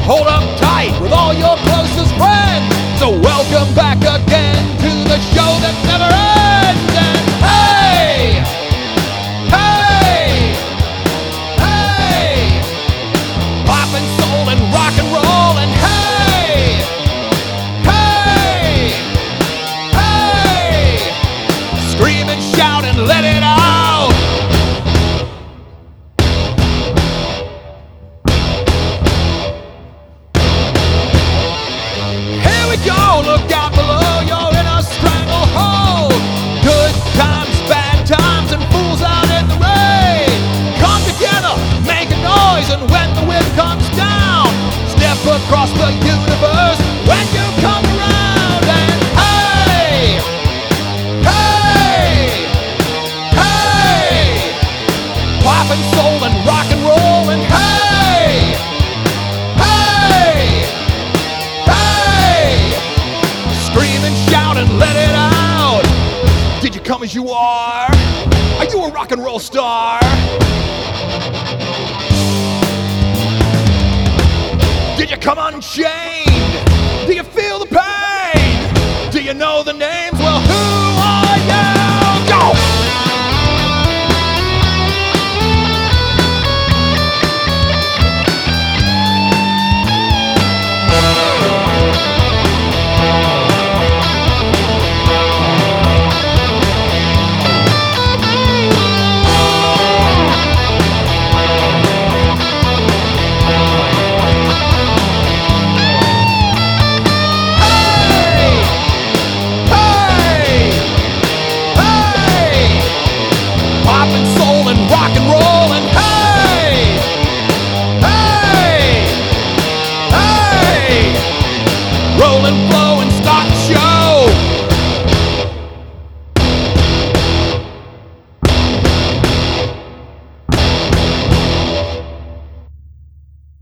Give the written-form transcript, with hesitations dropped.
hold up tight with all your closest friends. So welcome back again to the show that never ends. And hey, hey, hey, poppin' soul and rock and roll. And hey, hey, hey, scream and shout and let it out. Go, look out below, you're in a stranglehold. Good times, bad times, and fools out in the rain. Come together, make a noise, and when the wind comes down, step across the universe when you come around. And hey, hey, hey, poppin' soul and rock and roll. And hey, hey, scream and shout and let it out. Did you come as you are? Are you a rock and roll star? Did you come unchained? Do you feel the pain? Do you know the names? Well, who are you? Go! Rock and roll. And hey, hey, hey, roll and flow.